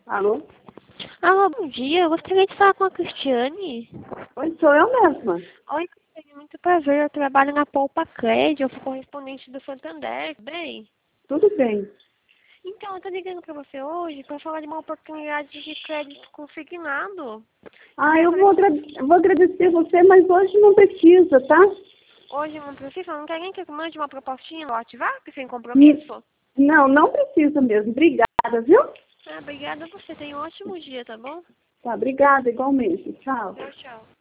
Alô? Alô, bom dia. Eu gostaria de falar com a Cristiane. Oi, sou eu mesma. Oi, Cristiane. Muito prazer. Eu trabalho na Poupa Crédito. Eu sou correspondente do Santander. Tudo bem? Tudo bem. Então, eu tô ligando pra você hoje para falar de uma oportunidade de crédito consignado. Ah, eu vou agradecer você, mas hoje não precisa, tá? Hoje não precisa, não quer nem que eu mande uma propostinha no WhatsApp sem N- compromisso? Não, não precisa mesmo. Obrigada, viu? Ah, obrigada a você. Tenha um ótimo dia, tá bom? Tá, obrigada igualmente. Tchau. Tchau, tchau.